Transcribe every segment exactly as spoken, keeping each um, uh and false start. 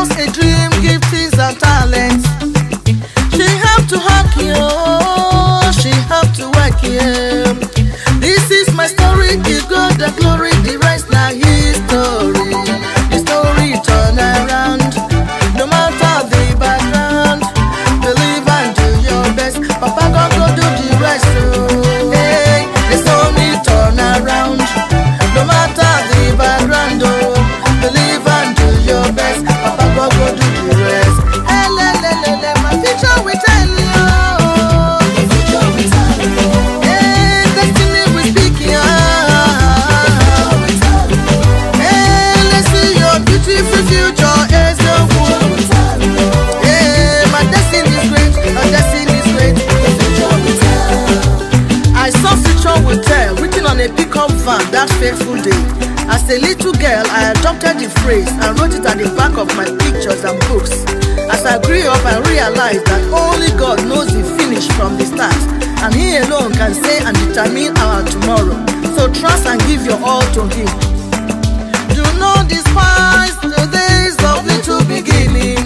us a dream, giftings and talents. She have to hack you, she have to work you. This is my story, the God, the glory, the rest now history. The story turn around, no matter the background. Believe and do your best, Papa God go do the rest. Oh, hey, the story turn around, no matter the background. Oh, believe and do your best, Papa God go do the rest. Hey, le, le, le, le, my future will tell you. That fateful day, as a little girl, I adopted the phrase and wrote it at the back of my pictures and books. As I grew up, I realized that only God knows the finish from the start, and He alone can say and determine our tomorrow. So trust and give your all to Him. Do not despise the days of little beginning.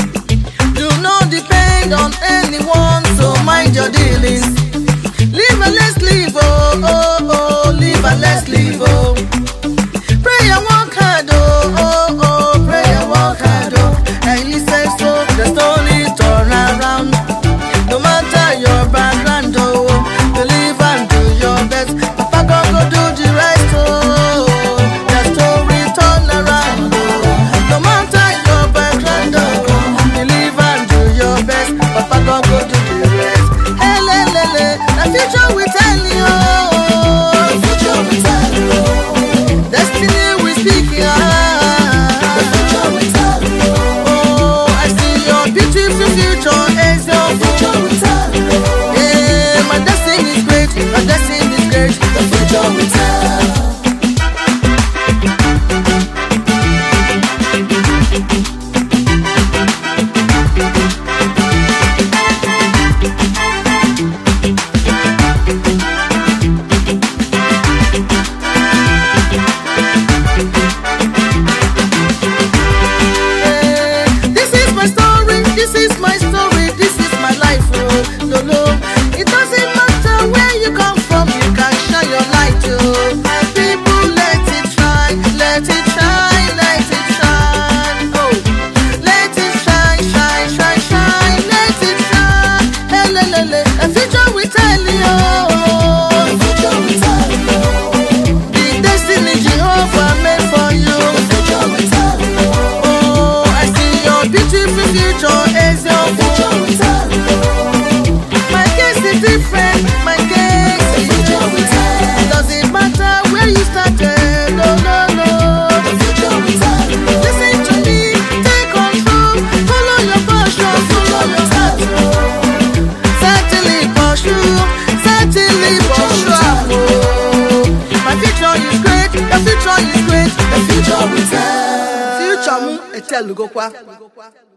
Do not depend on anyone, so mind your dealings. Live and let's live, oh, oh, oh, live and let's live, oh. Pray and work hard, oh, oh, oh, pray and work hard, oh. And He says so, the story turn around, no matter your background, oh. Believe and do your best, Papa God go do the rest, oh. The story turn around, oh, no matter your background, oh. Believe and do your best, Papa God go do the rest. Hey, le, le, le, the future will tell you. The future will tell you. Destiny will speak, yeah. The future will tell you. Oh, I see your beautiful future is your future will tell you. Yeah, my destiny is great, my destiny is great. The future will tell you. Future will tell. Future will tell.